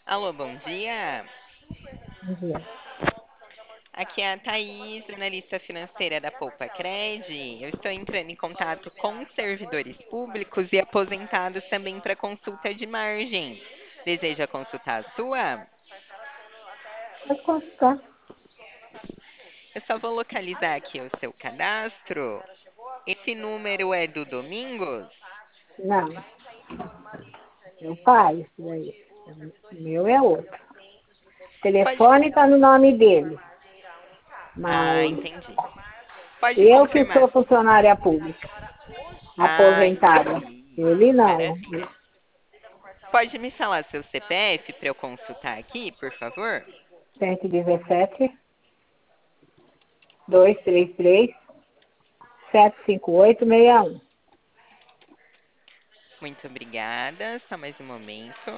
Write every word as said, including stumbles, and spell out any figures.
Alô, bom dia. Bom dia. Aqui é a Thaís, analista financeira da Poupa Cred. Eu estou entrando em contato com servidores públicos e aposentados também para consulta de margem. Deseja consultar a sua? Pode consultar? Eu só vou localizar aqui o seu cadastro. Esse número é do Domingos? Não, meu pai, isso daí. O meu é outro. O Pode. telefone está no nome dele, Ah, mas entendi. Pode eu que confirmar. sou funcionária pública, Ah, aposentada. entendi. Ele não. Maravilha. Pode me falar seu C P F para eu consultar aqui, por favor? cento e dezessete, duzentos e trinta e três, setecentos e cinquenta e oito, sessenta e um. Muito obrigada. Só mais um momento.